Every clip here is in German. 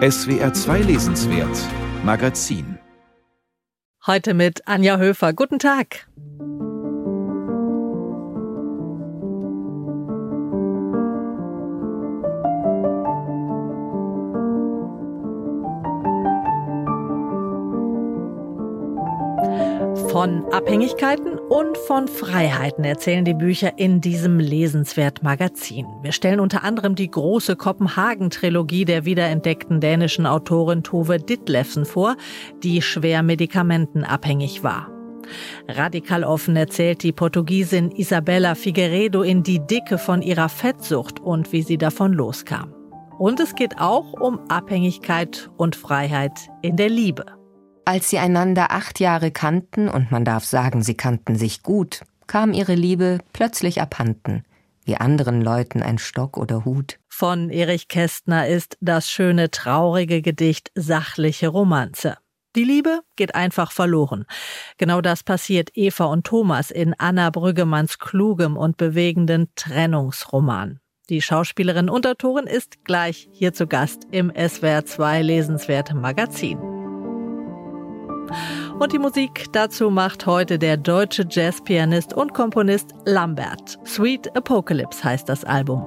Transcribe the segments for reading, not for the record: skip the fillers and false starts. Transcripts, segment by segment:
SWR 2 Lesenswert Magazin. Heute mit Anja Höfer. Guten Tag. Von Abhängigkeiten und von Freiheiten erzählen die Bücher in diesem Lesenswert-Magazin. Wir stellen unter anderem die große Kopenhagen-Trilogie der wiederentdeckten dänischen Autorin Tove Ditlevsen vor, die schwer medikamentenabhängig war. Radikal offen erzählt die Portugiesin Isabella Figueiredo in Die Dicke von ihrer Fettsucht und wie sie davon loskam. Und es geht auch um Abhängigkeit und Freiheit in der Liebe. Als sie einander 8 Jahre kannten, und man darf sagen, sie kannten sich gut, kam ihre Liebe plötzlich abhanden, wie anderen Leuten ein Stock oder Hut. Von Erich Kästner ist das schöne, traurige Gedicht Sachliche Romanze. Die Liebe geht einfach verloren. Genau das passiert Eva und Thomas in Anna Brüggemanns klugem und bewegenden Trennungsroman. Die Schauspielerin und Autorin ist gleich hier zu Gast im SWR 2 Lesenswert Magazin. Und die Musik dazu macht heute der deutsche Jazzpianist und Komponist Lambert. Sweet Apocalypse heißt das Album.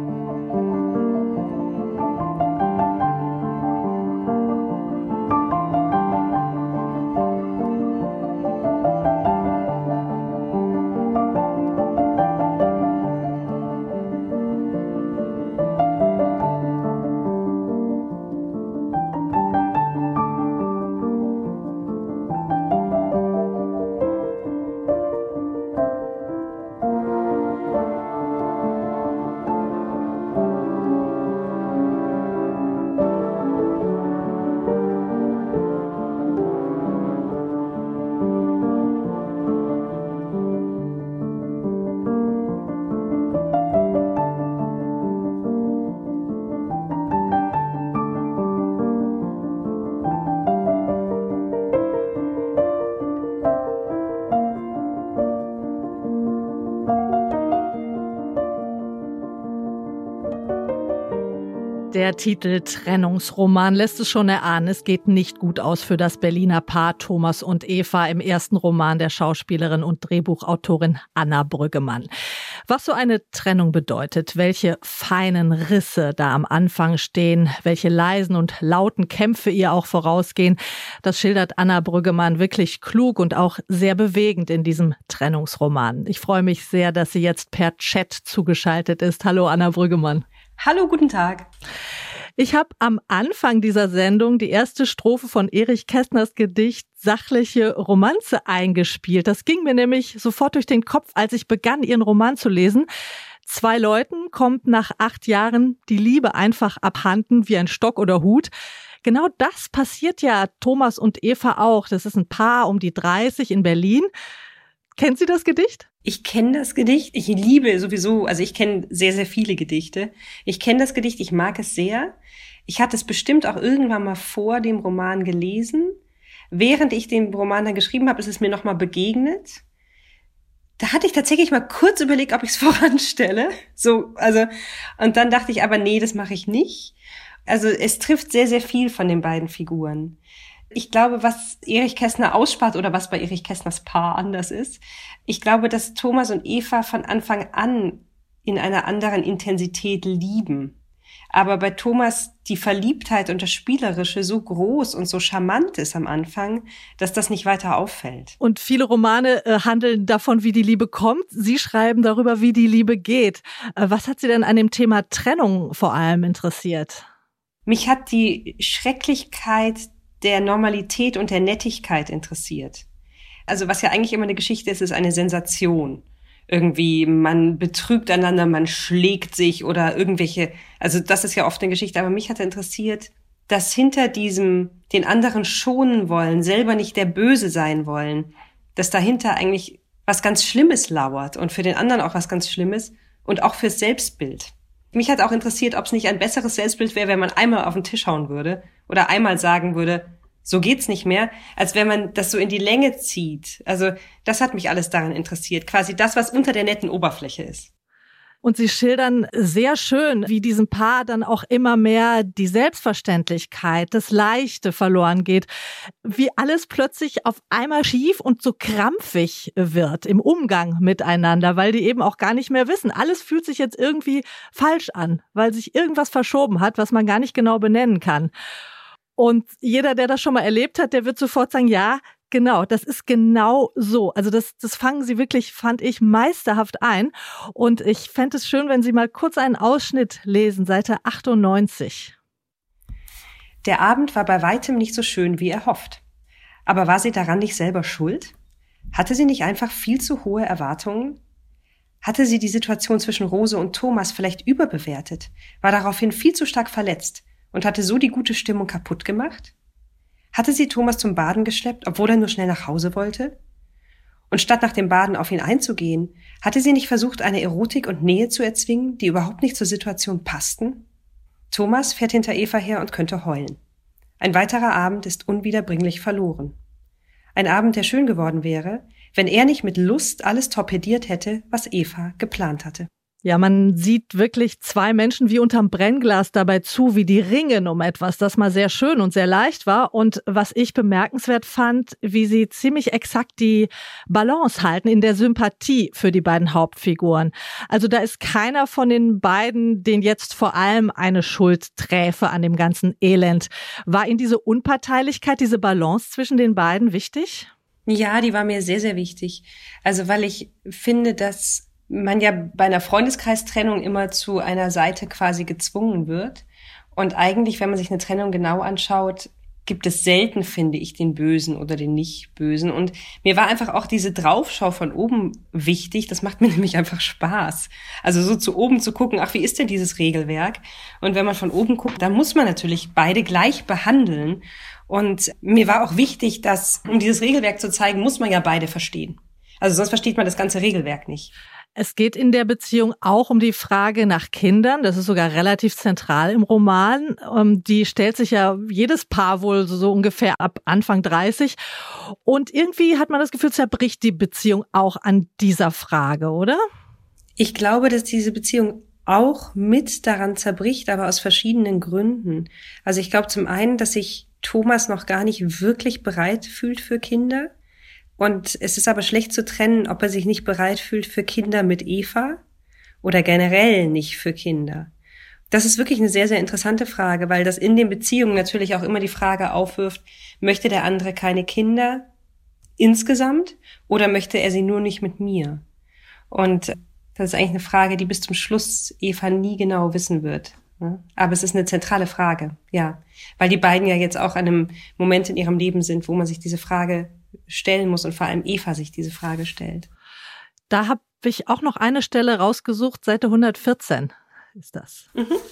Der Titel Trennungsroman lässt es schon erahnen, es geht nicht gut aus für das Berliner Paar Thomas und Eva im ersten Roman der Schauspielerin und Drehbuchautorin Anna Brüggemann. Was so eine Trennung bedeutet, welche feinen Risse da am Anfang stehen, welche leisen und lauten Kämpfe ihr auch vorausgehen, das schildert Anna Brüggemann wirklich klug und auch sehr bewegend in diesem Trennungsroman. Ich freue mich sehr, dass sie jetzt per Chat zugeschaltet ist. Hallo Anna Brüggemann. Hallo, guten Tag. Ich habe am Anfang dieser Sendung die erste Strophe von Erich Kästners Gedicht Sachliche Romanze eingespielt. Das ging mir nämlich sofort durch den Kopf, als ich begann, ihren Roman zu lesen. 2 Leuten kommt nach 8 Jahren die Liebe einfach abhanden wie ein Stock oder Hut. Genau das passiert ja Thomas und Eva auch. Das ist ein Paar um die 30 in Berlin. Kennt Sie das Gedicht? Ich kenne das Gedicht. Ich liebe sowieso, also ich kenne sehr, sehr viele Gedichte. Ich kenne das Gedicht, ich mag es sehr. Ich hatte es bestimmt auch irgendwann mal vor dem Roman gelesen. Während ich den Roman dann geschrieben habe, ist es mir nochmal begegnet. Da hatte ich tatsächlich mal kurz überlegt, ob ich es voranstelle. Und dann dachte ich aber, nee, das mache ich nicht. Also es trifft sehr, sehr viel von den beiden Figuren. Ich glaube, was Erich Kästner ausspart oder was bei Erich Kästners Paar anders ist, ich glaube, dass Thomas und Eva von Anfang an in einer anderen Intensität lieben. Aber bei Thomas die Verliebtheit und das Spielerische so groß und so charmant ist am Anfang, dass das nicht weiter auffällt. Und viele Romane handeln davon, wie die Liebe kommt. Sie schreiben darüber, wie die Liebe geht. Was hat Sie denn an dem Thema Trennung vor allem interessiert? Mich hat die Schrecklichkeit der Normalität und der Nettigkeit interessiert. Also was ja eigentlich immer eine Geschichte ist, ist eine Sensation. Irgendwie, man betrügt einander, man schlägt sich oder irgendwelche, also das ist ja oft eine Geschichte, aber mich hat interessiert, dass hinter diesem, den anderen schonen wollen, selber nicht der Böse sein wollen, dass dahinter eigentlich was ganz Schlimmes lauert und für den anderen auch was ganz Schlimmes und auch fürs Selbstbild. Mich hat auch interessiert, ob es nicht ein besseres Selbstbild wäre, wenn man einmal auf den Tisch hauen würde oder einmal sagen würde, so geht's nicht mehr, als wenn man das so in die Länge zieht. Also das hat mich alles daran interessiert. Quasi das, was unter der netten Oberfläche ist. Und Sie schildern sehr schön, wie diesem Paar dann auch immer mehr die Selbstverständlichkeit, das Leichte verloren geht, wie alles plötzlich auf einmal schief und so krampfig wird im Umgang miteinander, weil die eben auch gar nicht mehr wissen. Alles fühlt sich jetzt irgendwie falsch an, weil sich irgendwas verschoben hat, was man gar nicht genau benennen kann. Und jeder, der das schon mal erlebt hat, der wird sofort sagen, ja, genau, das ist genau so. Also das fangen Sie wirklich, fand ich, meisterhaft ein. Und ich fände es schön, wenn Sie mal kurz einen Ausschnitt lesen, Seite 98. Der Abend war bei weitem nicht so schön, wie erhofft. Aber war sie daran nicht selber schuld? Hatte sie nicht einfach viel zu hohe Erwartungen? Hatte sie die Situation zwischen Rose und Thomas vielleicht überbewertet, war daraufhin viel zu stark verletzt und hatte so die gute Stimmung kaputt gemacht? Hatte sie Thomas zum Baden geschleppt, obwohl er nur schnell nach Hause wollte? Und statt nach dem Baden auf ihn einzugehen, hatte sie nicht versucht, eine Erotik und Nähe zu erzwingen, die überhaupt nicht zur Situation passten? Thomas fährt hinter Eva her und könnte heulen. Ein weiterer Abend ist unwiederbringlich verloren. Ein Abend, der schön geworden wäre, wenn er nicht mit Lust alles torpediert hätte, was Eva geplant hatte. Ja, man sieht wirklich zwei Menschen wie unterm Brennglas dabei zu, wie die ringen um etwas, das mal sehr schön und sehr leicht war. Und was ich bemerkenswert fand, wie sie ziemlich exakt die Balance halten in der Sympathie für die beiden Hauptfiguren. Also da ist keiner von den beiden, den jetzt vor allem eine Schuld träfe an dem ganzen Elend. War Ihnen diese Unparteilichkeit, diese Balance zwischen den beiden wichtig? Ja, die war mir sehr, sehr wichtig. Also weil ich finde, dass man ja bei einer Freundeskreistrennung immer zu einer Seite quasi gezwungen wird. Und eigentlich, wenn man sich eine Trennung genau anschaut, gibt es selten, finde ich, den Bösen oder den Nicht-Bösen. Und mir war einfach auch diese Draufschau von oben wichtig. Das macht mir nämlich einfach Spaß. Also so zu oben zu gucken, ach, wie ist denn dieses Regelwerk? Und wenn man von oben guckt, dann muss man natürlich beide gleich behandeln. Und mir war auch wichtig, dass, um dieses Regelwerk zu zeigen, muss man ja beide verstehen. Also sonst versteht man das ganze Regelwerk nicht. Es geht in der Beziehung auch um die Frage nach Kindern. Das ist sogar relativ zentral im Roman. Die stellt sich ja jedes Paar wohl so ungefähr ab Anfang 30. Und irgendwie hat man das Gefühl, zerbricht die Beziehung auch an dieser Frage, oder? Ich glaube, dass diese Beziehung auch mit daran zerbricht, aber aus verschiedenen Gründen. Also ich glaube zum einen, dass sich Thomas noch gar nicht wirklich bereit fühlt für Kinder. Und es ist aber schlecht zu trennen, ob er sich nicht bereit fühlt für Kinder mit Eva oder generell nicht für Kinder. Das ist wirklich eine sehr, sehr interessante Frage, weil das in den Beziehungen natürlich auch immer die Frage aufwirft, möchte der andere keine Kinder insgesamt oder möchte er sie nur nicht mit mir? Und das ist eigentlich eine Frage, die bis zum Schluss Eva nie genau wissen wird. Aber es ist eine zentrale Frage, ja, weil die beiden ja jetzt auch an einem Moment in ihrem Leben sind, wo man sich diese Frage stellen muss und vor allem Eva sich diese Frage stellt. Da habe ich auch noch eine Stelle rausgesucht, Seite 114 ist das.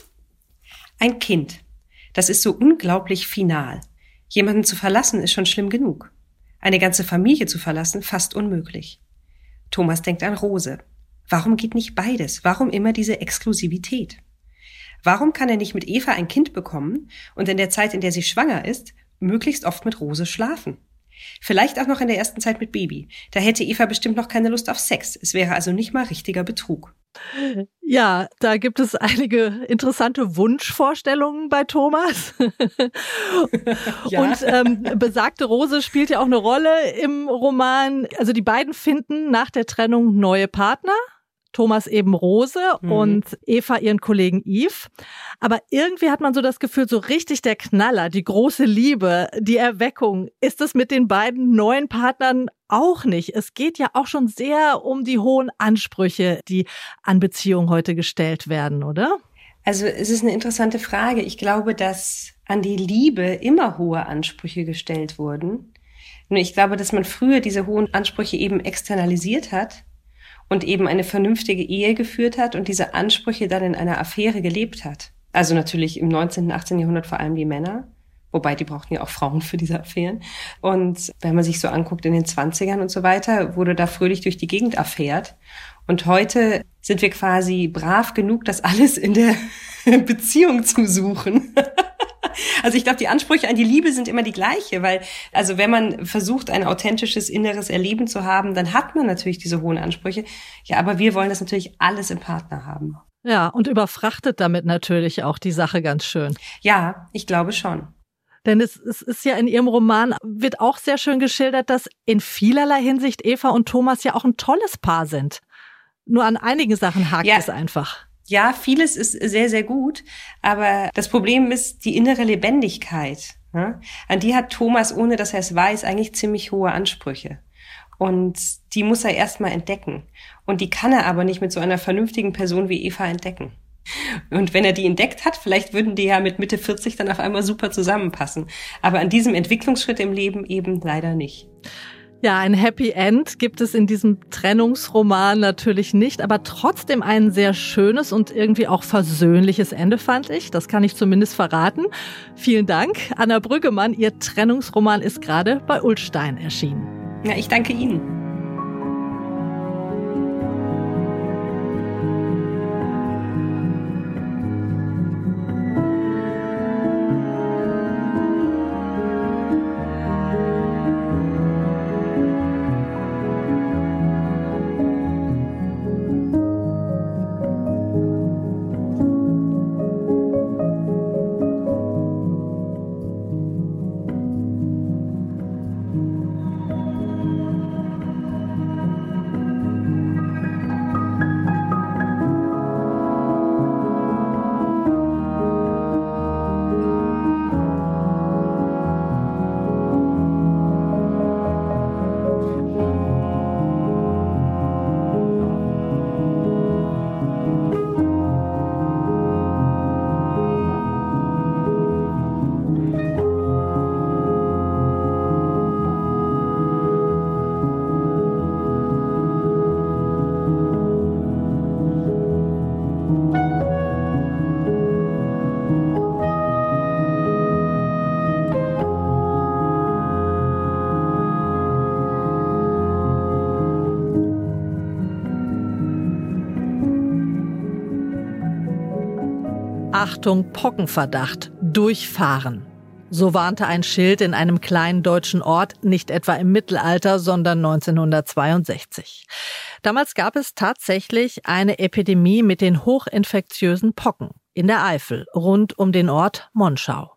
Ein Kind, das ist so unglaublich final. Jemanden zu verlassen ist schon schlimm genug. Eine ganze Familie zu verlassen, fast unmöglich. Thomas denkt an Rose. Warum geht nicht beides? Warum immer diese Exklusivität? Warum kann er nicht mit Eva ein Kind bekommen und in der Zeit, in der sie schwanger ist, möglichst oft mit Rose schlafen? Vielleicht auch noch in der ersten Zeit mit Baby. Da hätte Eva bestimmt noch keine Lust auf Sex. Es wäre also nicht mal richtiger Betrug. Ja, da gibt es einige interessante Wunschvorstellungen bei Thomas. Ja. Und besagte Rose spielt ja auch eine Rolle im Roman. Also die beiden finden nach der Trennung neue Partner. Thomas eben Rose und Eva ihren Kollegen Yves. Aber irgendwie hat man so das Gefühl, so richtig der Knaller, die große Liebe, die Erweckung, ist es mit den beiden neuen Partnern auch nicht. Es geht ja auch schon sehr um die hohen Ansprüche, die an Beziehungen heute gestellt werden, oder? Also es ist eine interessante Frage. Ich glaube, dass an die Liebe immer hohe Ansprüche gestellt wurden. Nur ich glaube, dass man früher diese hohen Ansprüche eben externalisiert hat und eben eine vernünftige Ehe geführt hat und diese Ansprüche dann in einer Affäre gelebt hat. Also natürlich im 19., und 18. Jahrhundert vor allem die Männer, wobei die brauchten ja auch Frauen für diese Affären. Und wenn man sich so anguckt in den 20ern und so weiter, wurde da fröhlich durch die Gegend affärt. Und heute sind wir quasi brav genug, das alles in der Beziehung zu suchen. Also ich glaube, die Ansprüche an die Liebe sind immer die gleiche, weil, also wenn man versucht, ein authentisches inneres Erleben zu haben, dann hat man natürlich diese hohen Ansprüche. Ja, aber wir wollen das natürlich alles im Partner haben. Ja, und überfrachtet damit natürlich auch die Sache ganz schön. Ja, ich glaube schon. Denn es ist ja in Ihrem Roman, wird auch sehr schön geschildert, dass in vielerlei Hinsicht Eva und Thomas ja auch ein tolles Paar sind. Nur an einigen Sachen hakt es einfach. Ja, vieles ist sehr, sehr gut, aber das Problem ist die innere Lebendigkeit. Ne? An die hat Thomas, ohne dass er es weiß, eigentlich ziemlich hohe Ansprüche. Und die muss er erstmal entdecken. Und die kann er aber nicht mit so einer vernünftigen Person wie Eva entdecken. Und wenn er die entdeckt hat, vielleicht würden die ja mit Mitte 40 dann auf einmal super zusammenpassen. Aber an diesem Entwicklungsschritt im Leben eben leider nicht. Ja, ein Happy End gibt es in diesem Trennungsroman natürlich nicht, aber trotzdem ein sehr schönes und irgendwie auch versöhnliches Ende, fand ich. Das kann ich zumindest verraten. Vielen Dank, Anna Brüggemann. Ihr Trennungsroman ist gerade bei Ullstein erschienen. Ja, ich danke Ihnen. Achtung, Pockenverdacht, durchfahren. So warnte ein Schild in einem kleinen deutschen Ort, nicht etwa im Mittelalter, sondern 1962. Damals gab es tatsächlich eine Epidemie mit den hochinfektiösen Pocken in der Eifel, rund um den Ort Monschau.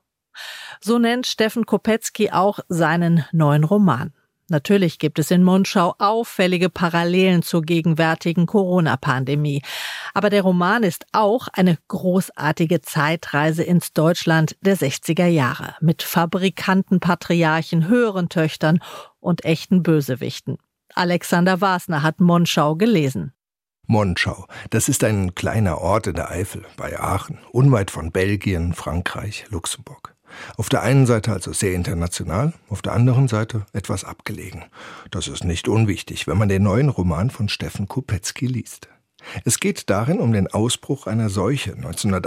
So nennt Steffen Kopetzky auch seinen neuen Roman. Natürlich gibt es in Monschau auffällige Parallelen zur gegenwärtigen Corona-Pandemie. Aber der Roman ist auch eine großartige Zeitreise ins Deutschland der 60er Jahre mit Fabrikanten, Patriarchen, höheren Töchtern und echten Bösewichten. Alexander Wasner hat Monschau gelesen. Monschau, das ist ein kleiner Ort in der Eifel bei Aachen, unweit von Belgien, Frankreich, Luxemburg. Auf der einen Seite also sehr international, auf der anderen Seite etwas abgelegen. Das ist nicht unwichtig, wenn man den neuen Roman von Steffen Kopetzky liest. Es geht darin um den Ausbruch einer Seuche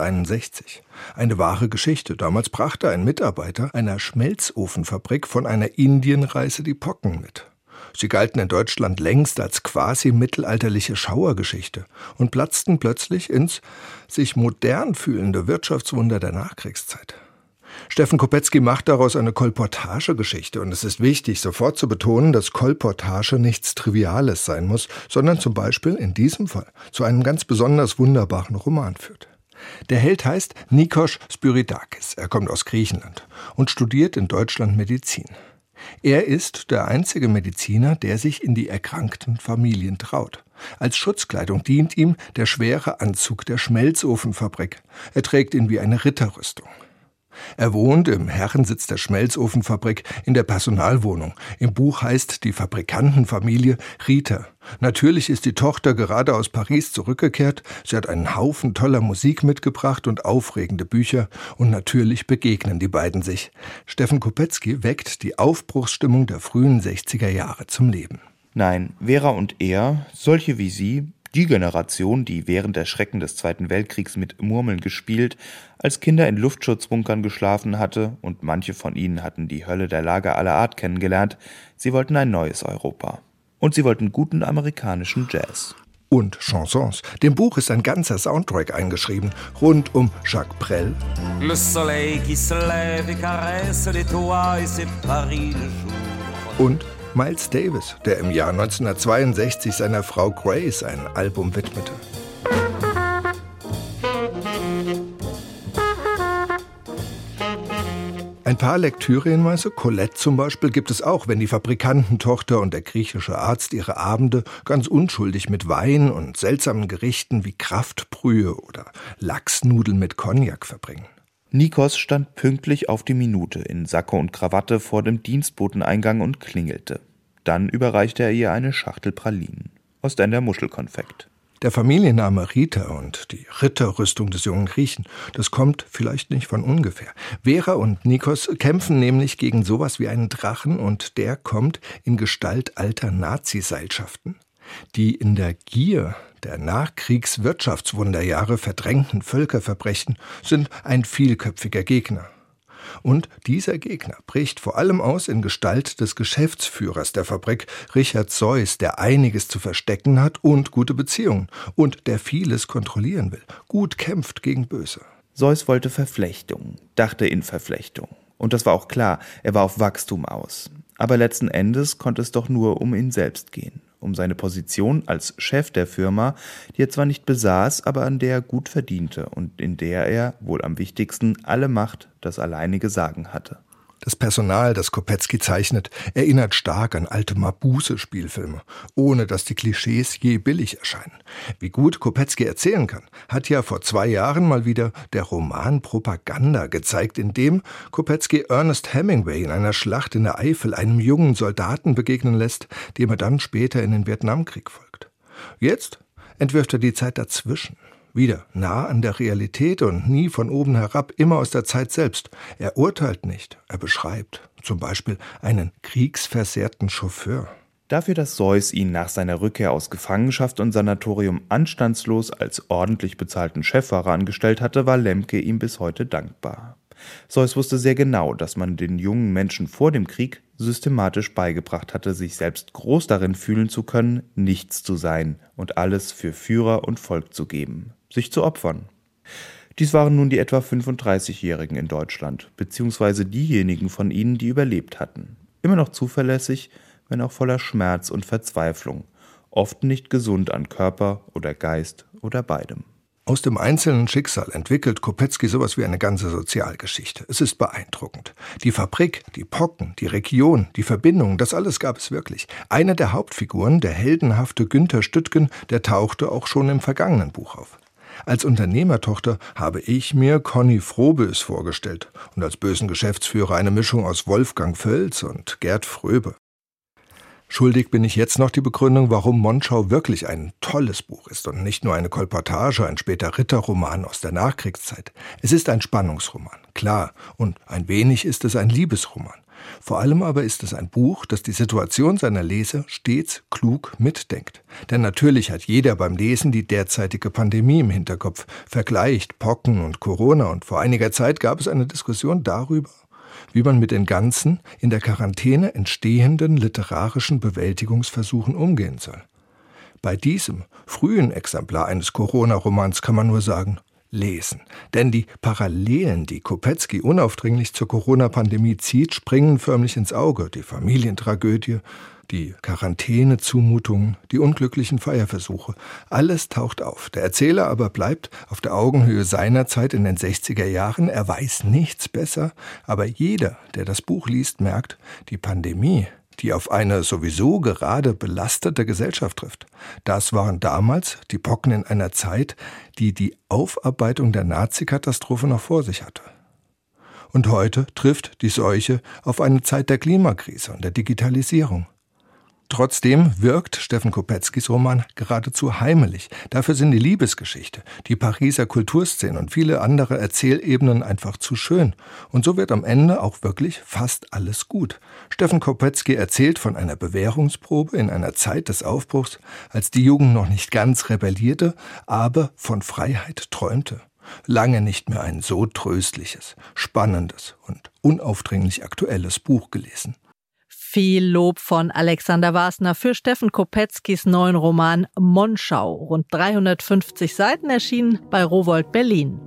1961. Eine wahre Geschichte. Damals brachte ein Mitarbeiter einer Schmelzofenfabrik von einer Indienreise die Pocken mit. Sie galten in Deutschland längst als quasi mittelalterliche Schauergeschichte und platzten plötzlich ins sich modern fühlende Wirtschaftswunder der Nachkriegszeit. Steffen Kopetzky macht daraus eine Kolportagegeschichte und es ist wichtig, sofort zu betonen, dass Kolportage nichts Triviales sein muss, sondern zum Beispiel in diesem Fall zu einem ganz besonders wunderbaren Roman führt. Der Held heißt Nikos Spyridakis, er kommt aus Griechenland und studiert in Deutschland Medizin. Er ist der einzige Mediziner, der sich in die erkrankten Familien traut. Als Schutzkleidung dient ihm der schwere Anzug der Schmelzofenfabrik. Er trägt ihn wie eine Ritterrüstung. Er wohnt im Herrensitz der Schmelzofenfabrik in der Personalwohnung. Im Buch heißt die Fabrikantenfamilie Rita. Natürlich ist die Tochter gerade aus Paris zurückgekehrt. Sie hat einen Haufen toller Musik mitgebracht und aufregende Bücher. Und natürlich begegnen die beiden sich. Steffen Kopetzky weckt die Aufbruchsstimmung der frühen 60er Jahre zum Leben. Nein, Vera und er, solche wie sie, die Generation, die während der Schrecken des Zweiten Weltkriegs mit Murmeln gespielt, als Kinder in Luftschutzbunkern geschlafen hatte und manche von ihnen hatten die Hölle der Lager aller Art kennengelernt, sie wollten ein neues Europa. Und sie wollten guten amerikanischen Jazz. und Chansons. Dem Buch ist ein ganzer Soundtrack eingeschrieben, rund um Jacques Brel. Le soleil qui se lève et caresse les toits et c'est Paris le jour. Und Miles Davis, der im Jahr 1962 seiner Frau Grace ein Album widmete. Ein paar Lektürehinweise, Colette zum Beispiel, gibt es auch, wenn die Fabrikantentochter und der griechische Arzt ihre Abende ganz unschuldig mit Wein und seltsamen Gerichten wie Kraftbrühe oder Lachsnudeln mit Cognac verbringen. Nikos stand pünktlich auf die Minute in Sakko und Krawatte vor dem Dienstboteneingang und klingelte. Dann überreichte er ihr eine Schachtel Pralinen. Ostender Muschelkonfekt. Der Familienname Rita und die Ritterrüstung des jungen Griechen, das kommt vielleicht nicht von ungefähr. Vera und Nikos kämpfen nämlich gegen sowas wie einen Drachen und der kommt in Gestalt alter Nazi-Seilschaften. Die in der Gier der Nachkriegswirtschaftswunderjahre verdrängten Völkerverbrechen sind ein vielköpfiger Gegner. Und dieser Gegner bricht vor allem aus in Gestalt des Geschäftsführers der Fabrik, Richard Seuss, der einiges zu verstecken hat und gute Beziehungen und der vieles kontrollieren will, gut kämpft gegen Böse. Seuss wollte Verflechtung, dachte in Verflechtung. Und das war auch klar, er war auf Wachstum aus. Aber letzten Endes konnte es doch nur um ihn selbst gehen. Um seine Position als Chef der Firma, die er zwar nicht besaß, aber an der er gut verdiente und in der er, wohl am wichtigsten, alle Macht, das alleinige Sagen hatte. Das Personal, das Kopetzky zeichnet, erinnert stark an alte Mabuse-Spielfilme, ohne dass die Klischees je billig erscheinen. Wie gut Kopetzky erzählen kann, hat ja vor 2 Jahren mal wieder der Roman Propaganda gezeigt, in dem Kopetzky Ernest Hemingway in einer Schlacht in der Eifel einem jungen Soldaten begegnen lässt, dem er dann später in den Vietnamkrieg folgt. Jetzt entwirft er die Zeit dazwischen. Wieder nah an der Realität und nie von oben herab, immer aus der Zeit selbst. Er urteilt nicht, er beschreibt zum Beispiel einen kriegsversehrten Chauffeur. Dafür, dass Seuss ihn nach seiner Rückkehr aus Gefangenschaft und Sanatorium anstandslos als ordentlich bezahlten Cheffahrer angestellt hatte, war Lemke ihm bis heute dankbar. Seuss wusste sehr genau, dass man den jungen Menschen vor dem Krieg systematisch beigebracht hatte, sich selbst groß darin fühlen zu können, nichts zu sein und alles für Führer und Volk zu geben, sich zu opfern. Dies waren nun die etwa 35-Jährigen in Deutschland, beziehungsweise diejenigen von ihnen, die überlebt hatten. Immer noch zuverlässig, wenn auch voller Schmerz und Verzweiflung, oft nicht gesund an Körper oder Geist oder beidem. Aus dem einzelnen Schicksal entwickelt Kopetzky sowas wie eine ganze Sozialgeschichte. Es ist beeindruckend. Die Fabrik, die Pocken, die Region, die Verbindungen, das alles gab es wirklich. Eine der Hauptfiguren, der heldenhafte Günther Stüttgen, der tauchte auch schon im vergangenen Buch auf. Als Unternehmertochter habe ich mir Conny Frohbös vorgestellt und als bösen Geschäftsführer eine Mischung aus Wolfgang Völz und Gerd Fröbe. Schuldig bin ich jetzt noch die Begründung, warum Monschau wirklich ein tolles Buch ist und nicht nur eine Kolportage, ein später Ritterroman aus der Nachkriegszeit. Es ist ein Spannungsroman, klar, und ein wenig ist es ein Liebesroman. Vor allem aber ist es ein Buch, das die Situation seiner Leser stets klug mitdenkt. Denn natürlich hat jeder beim Lesen die derzeitige Pandemie im Hinterkopf, vergleicht Pocken und Corona, und vor einiger Zeit gab es eine Diskussion darüber, wie man mit den ganzen in der Quarantäne entstehenden literarischen Bewältigungsversuchen umgehen soll. Bei diesem frühen Exemplar eines Corona-Romans kann man nur sagen, lesen. Denn die Parallelen, die Kopetzky unaufdringlich zur Corona-Pandemie zieht, springen förmlich ins Auge. Die Familientragödie, die Quarantänezumutungen, die unglücklichen Feierversuche. Alles taucht auf. Der Erzähler aber bleibt auf der Augenhöhe seiner Zeit in den 60er Jahren. Er weiß nichts besser, aber jeder, der das Buch liest, merkt, die Pandemie, die auf eine sowieso gerade belastete Gesellschaft trifft. Das waren damals die Pocken in einer Zeit, die die Aufarbeitung der Nazi-Katastrophe noch vor sich hatte. Und heute trifft die Seuche auf eine Zeit der Klimakrise und der Digitalisierung. Trotzdem wirkt Steffen Kopetzkys Roman geradezu heimelig. Dafür sind die Liebesgeschichte, die Pariser Kulturszene und viele andere Erzählebenen einfach zu schön. Und so wird am Ende auch wirklich fast alles gut. Steffen Kopetzky erzählt von einer Bewährungsprobe in einer Zeit des Aufbruchs, als die Jugend noch nicht ganz rebellierte, aber von Freiheit träumte. Lange nicht mehr ein so tröstliches, spannendes und unaufdringlich aktuelles Buch gelesen. Viel Lob von Alexander Wasner für Steffen Kopetzkys neuen Roman Monschau. Rund 350 Seiten erschienen bei Rowohlt Berlin.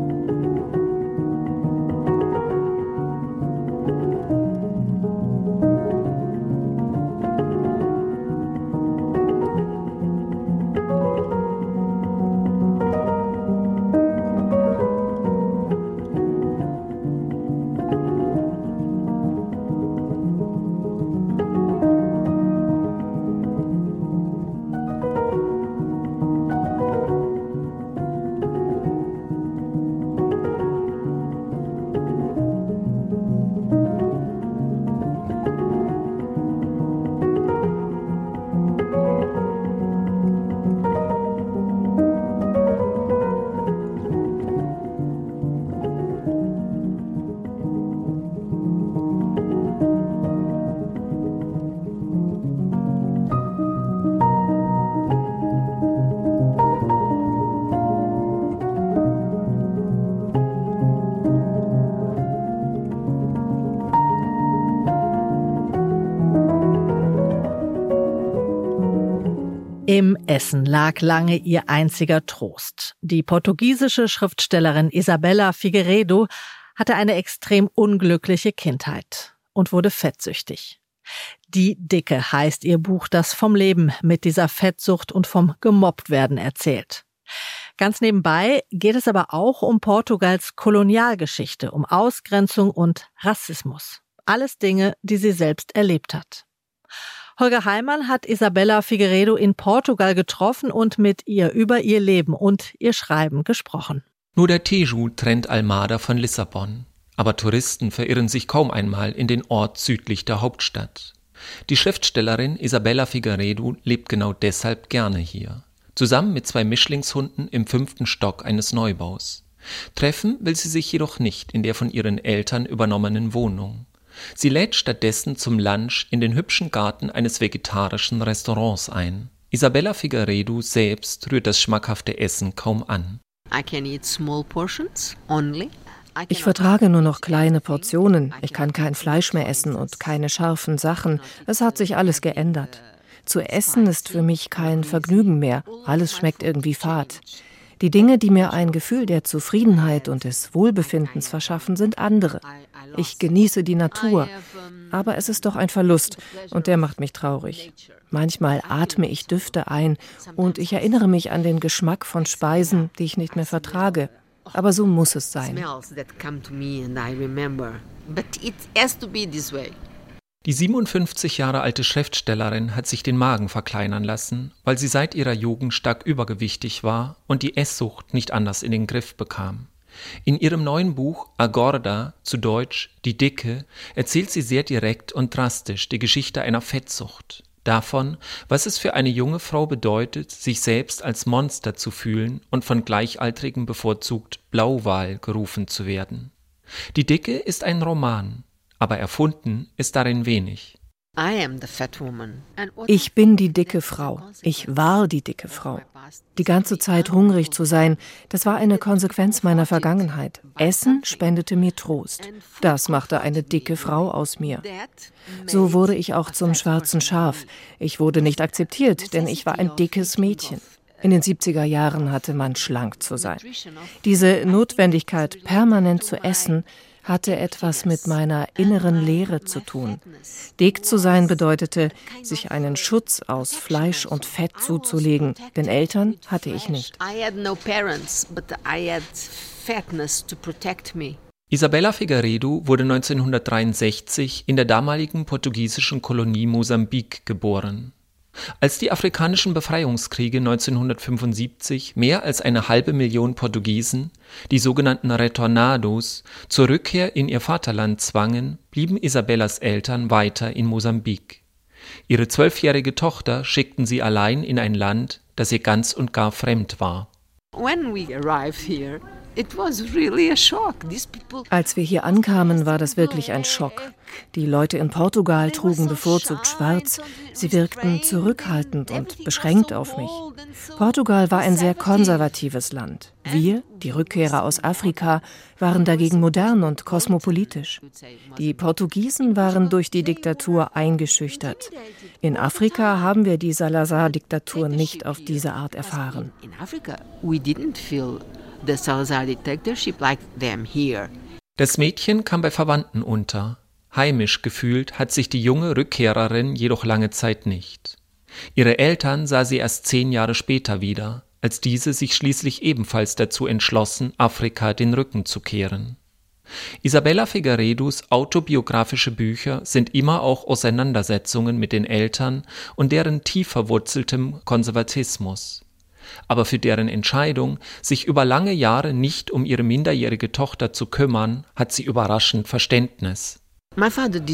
Im Essen lag lange ihr einziger Trost. Die portugiesische Schriftstellerin Isabella Figueiredo hatte eine extrem unglückliche Kindheit und wurde fettsüchtig. Die Dicke heißt ihr Buch, das vom Leben mit dieser Fettsucht und vom Gemobbtwerden erzählt. Ganz nebenbei geht es aber auch um Portugals Kolonialgeschichte, um Ausgrenzung und Rassismus. Alles Dinge, die sie selbst erlebt hat. Holger Heimann hat Isabella Figueiredo in Portugal getroffen und mit ihr über ihr Leben und ihr Schreiben gesprochen. Nur der Tejo trennt Almada von Lissabon. Aber Touristen verirren sich kaum einmal in den Ort südlich der Hauptstadt. Die Schriftstellerin Isabella Figueiredo lebt genau deshalb gerne hier. Zusammen mit 2 Mischlingshunden im 5. Stock eines Neubaus. Treffen will sie sich jedoch nicht in der von ihren Eltern übernommenen Wohnung. Sie lädt stattdessen zum Lunch in den hübschen Garten eines vegetarischen Restaurants ein. Isabella Figueiredo selbst rührt das schmackhafte Essen kaum an. Ich vertrage nur noch kleine Portionen. Ich kann kein Fleisch mehr essen und keine scharfen Sachen. Es hat sich alles geändert. Zu essen ist für mich kein Vergnügen mehr. Alles schmeckt irgendwie fad. Die Dinge, die mir ein Gefühl der Zufriedenheit und des Wohlbefindens verschaffen, sind andere. Ich genieße die Natur, aber es ist doch ein Verlust und der macht mich traurig. Manchmal atme ich Düfte ein und ich erinnere mich an den Geschmack von Speisen, die ich nicht mehr vertrage. Aber so muss es sein. Die 57 Jahre alte Schriftstellerin hat sich den Magen verkleinern lassen, weil sie seit ihrer Jugend stark übergewichtig war und die Esssucht nicht anders in den Griff bekam. In ihrem neuen Buch A Gorda, zu Deutsch Die Dicke, erzählt sie sehr direkt und drastisch die Geschichte einer Fettsucht. Davon, was es für eine junge Frau bedeutet, sich selbst als Monster zu fühlen und von Gleichaltrigen bevorzugt Blauwal gerufen zu werden. Die Dicke ist ein Roman, aber erfunden ist darin wenig. Ich bin die dicke Frau. Ich war die dicke Frau. Die ganze Zeit hungrig zu sein, das war eine Konsequenz meiner Vergangenheit. Essen spendete mir Trost. Das machte eine dicke Frau aus mir. So wurde ich auch zum schwarzen Schaf. Ich wurde nicht akzeptiert, denn ich war ein dickes Mädchen. In den 70er Jahren hatte man schlank zu sein. Diese Notwendigkeit, permanent zu essen, hatte etwas mit meiner inneren Leere zu tun. Dick zu sein bedeutete, sich einen Schutz aus Fleisch und Fett zuzulegen, denn Eltern hatte ich nicht. Isabella Figueiredo wurde 1963 in der damaligen portugiesischen Kolonie Mosambik geboren. Als die afrikanischen Befreiungskriege 1975 mehr als 500.000 Portugiesen, die sogenannten Retornados, zur Rückkehr in ihr Vaterland zwangen, blieben Isabellas Eltern weiter in Mosambik. Ihre 12-jährige Tochter schickten sie allein in ein Land, das ihr ganz und gar fremd war. Als wir hier ankamen, war das wirklich ein Schock. Die Leute in Portugal trugen bevorzugt schwarz. Sie wirkten zurückhaltend und beschränkt auf mich. Portugal war ein sehr konservatives Land. Wir, die Rückkehrer aus Afrika, waren dagegen modern und kosmopolitisch. Die Portugiesen waren durch die Diktatur eingeschüchtert. In Afrika haben wir die Salazar-Diktatur nicht auf diese Art erfahren. Das Mädchen kam bei Verwandten unter. Heimisch gefühlt hat sich die junge Rückkehrerin jedoch lange Zeit nicht. Ihre Eltern sah sie erst 10 Jahre später wieder, als diese sich schließlich ebenfalls dazu entschlossen, Afrika den Rücken zu kehren. Isabella Figueiredos autobiografische Bücher sind immer auch Auseinandersetzungen mit den Eltern und deren tief verwurzeltem Konservatismus. Aber für deren Entscheidung, sich über lange Jahre nicht um ihre minderjährige Tochter zu kümmern, hat sie überraschend Verständnis. Mein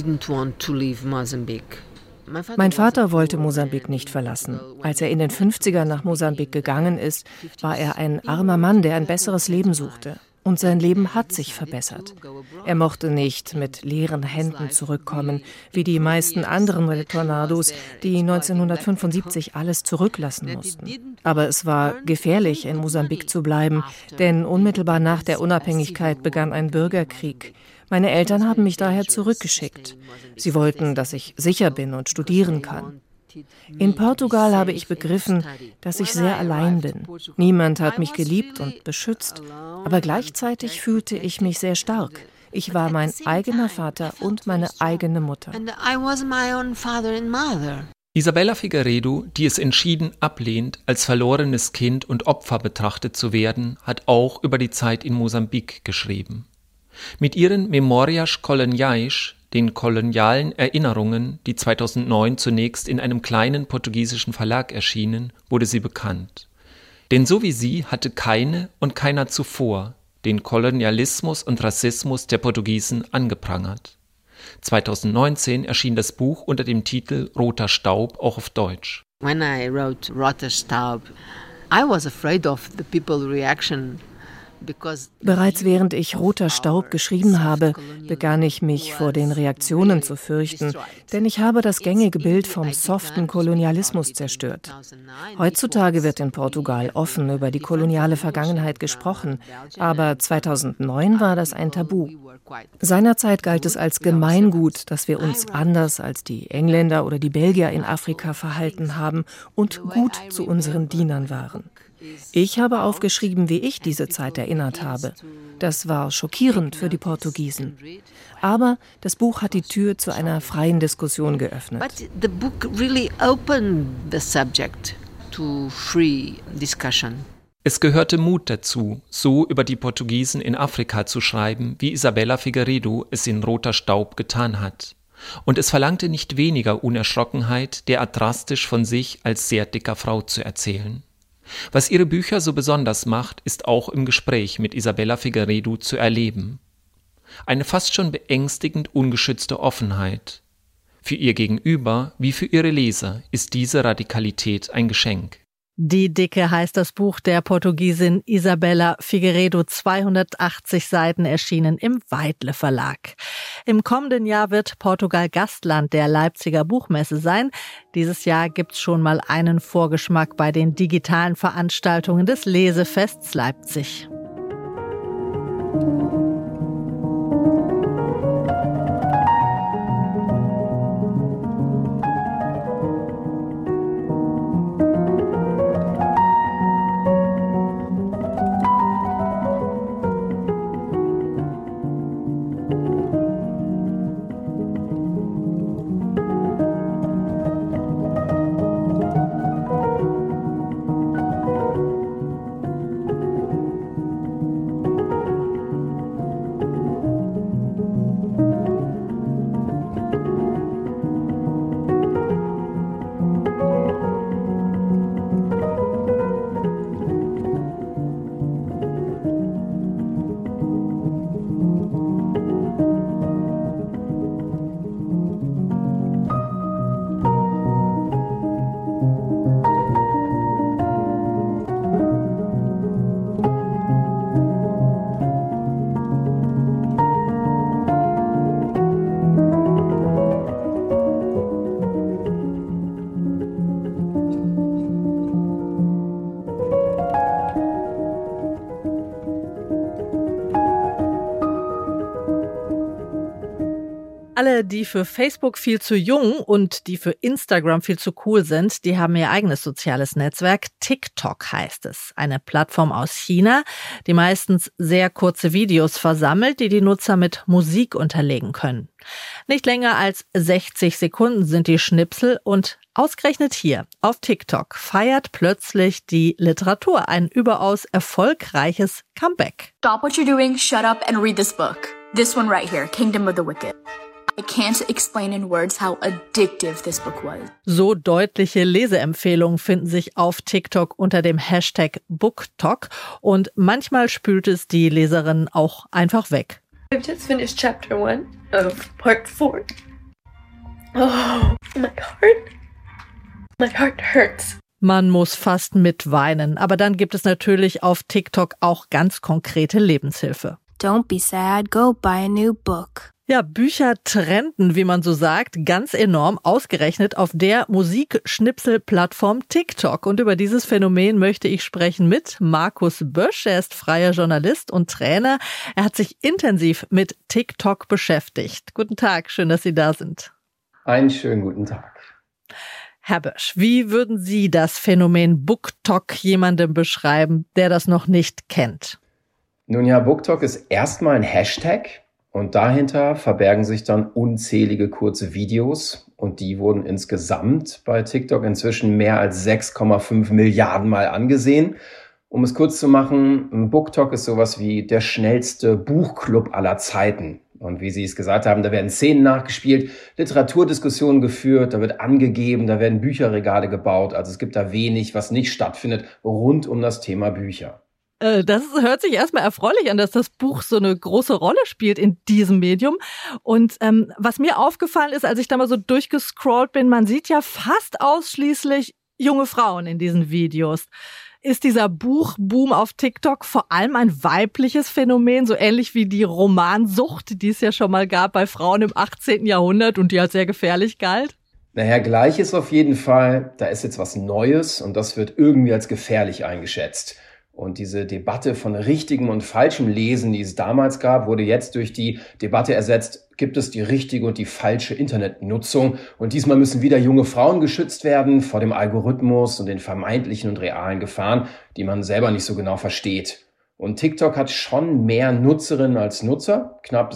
Vater wollte Mosambik nicht verlassen. Als er in den 50ern nach Mosambik gegangen ist, war er ein armer Mann, der ein besseres Leben suchte. Und sein Leben hat sich verbessert. Er mochte nicht mit leeren Händen zurückkommen, wie die meisten anderen Retornados, die 1975 alles zurücklassen mussten. Aber es war gefährlich, in Mosambik zu bleiben, denn unmittelbar nach der Unabhängigkeit begann ein Bürgerkrieg. Meine Eltern haben mich daher zurückgeschickt. Sie wollten, dass ich sicher bin und studieren kann. In Portugal habe ich begriffen, dass ich sehr allein bin. Niemand hat mich geliebt und beschützt, aber gleichzeitig fühlte ich mich sehr stark. Ich war mein eigener Vater und meine eigene Mutter. Isabella Figueiredo, die es entschieden ablehnt, als verlorenes Kind und Opfer betrachtet zu werden, hat auch über die Zeit in Mosambik geschrieben. Mit ihren Memórias Coloniais, den kolonialen Erinnerungen, die 2009 zunächst in einem kleinen portugiesischen Verlag erschienen, wurde sie bekannt. Denn so wie sie hatte keine und keiner zuvor den Kolonialismus und Rassismus der Portugiesen angeprangert. 2019 erschien das Buch unter dem Titel Roter Staub auch auf Deutsch. When I wrote Roter Staub, I was afraid of the people's reaction. Bereits während ich Roter Staub geschrieben habe, begann ich mich vor den Reaktionen zu fürchten, denn ich habe das gängige Bild vom soften Kolonialismus zerstört. Heutzutage wird in Portugal offen über die koloniale Vergangenheit gesprochen, aber 2009 war das ein Tabu. Seinerzeit galt es als Gemeingut, dass wir uns anders als die Engländer oder die Belgier in Afrika verhalten haben und gut zu unseren Dienern waren. Ich habe aufgeschrieben, wie ich diese Zeit erinnert habe. Das war schockierend für die Portugiesen. Aber das Buch hat die Tür zu einer freien Diskussion geöffnet. But the book really opened the subject to free discussion. Es gehörte Mut dazu, so über die Portugiesen in Afrika zu schreiben, wie Isabella Figueiredo es in Roter Staub getan hat. Und es verlangte nicht weniger Unerschrockenheit, derart drastisch von sich als sehr dicker Frau zu erzählen. Was ihre Bücher so besonders macht, ist auch im Gespräch mit Isabella Figueiredo zu erleben. Eine fast schon beängstigend ungeschützte Offenheit. Für ihr Gegenüber wie für ihre Leser ist diese Radikalität ein Geschenk. Die Dicke heißt das Buch der Portugiesin Isabella Figueiredo, 280 Seiten, erschienen im Weidle Verlag. Im kommenden Jahr wird Portugal Gastland der Leipziger Buchmesse sein. Dieses Jahr gibt's schon mal einen Vorgeschmack bei den digitalen Veranstaltungen des Lesefests Leipzig. Alle, die für Facebook viel zu jung und die für Instagram viel zu cool sind, die haben ihr eigenes soziales Netzwerk. TikTok heißt es. Eine Plattform aus China, die meistens sehr kurze Videos versammelt, die die Nutzer mit Musik unterlegen können. Nicht länger als 60 Sekunden sind die Schnipsel und ausgerechnet hier auf TikTok feiert plötzlich die Literatur ein überaus erfolgreiches Comeback. Stop what you're doing, shut up and read this book. This one right here, Kingdom of the Wicked. I can't explain in words how addictive this book was. So deutliche Leseempfehlungen finden sich auf TikTok unter dem Hashtag BookTok und manchmal spült es die Leserinnen auch einfach weg. I've just finished chapter 1 of part 4. Oh, my heart hurts. Man muss fast mitweinen, aber dann gibt es natürlich auf TikTok auch ganz konkrete Lebenshilfe. Don't be sad, go buy a new book. Ja, Bücher trenden, wie man so sagt, ganz enorm, ausgerechnet auf der Musikschnipsel-Plattform TikTok. Und über dieses Phänomen möchte ich sprechen mit Markus Bösch. Er ist freier Journalist und Trainer. Er hat sich intensiv mit TikTok beschäftigt. Guten Tag, schön, dass Sie da sind. Einen schönen guten Tag. Herr Bösch, wie würden Sie das Phänomen BookTok jemandem beschreiben, der das noch nicht kennt? Nun ja, BookTok ist erstmal ein Hashtag. Und dahinter verbergen sich dann unzählige kurze Videos und die wurden insgesamt bei TikTok inzwischen mehr als 6,5 Milliarden Mal angesehen. Um es kurz zu machen, BookTok ist sowas wie der schnellste Buchclub aller Zeiten. Und wie Sie es gesagt haben, da werden Szenen nachgespielt, Literaturdiskussionen geführt, da wird angegeben, da werden Bücherregale gebaut. Also es gibt da wenig, was nicht stattfindet, rund um das Thema Bücher. Das hört sich erstmal erfreulich an, dass das Buch so eine große Rolle spielt in diesem Medium. Und was mir aufgefallen ist, als ich da mal so durchgescrollt bin, man sieht ja fast ausschließlich junge Frauen in diesen Videos. Ist dieser Buchboom auf TikTok vor allem ein weibliches Phänomen, so ähnlich wie die Romansucht, die es ja schon mal gab bei Frauen im 18. Jahrhundert und die als sehr gefährlich galt? Naja, gleich ist auf jeden Fall, da ist jetzt was Neues und das wird irgendwie als gefährlich eingeschätzt. Und diese Debatte von richtigem und falschem Lesen, die es damals gab, wurde jetzt durch die Debatte ersetzt, gibt es die richtige und die falsche Internetnutzung. Und diesmal müssen wieder junge Frauen geschützt werden vor dem Algorithmus und den vermeintlichen und realen Gefahren, die man selber nicht so genau versteht. Und TikTok hat schon mehr Nutzerinnen als Nutzer, knapp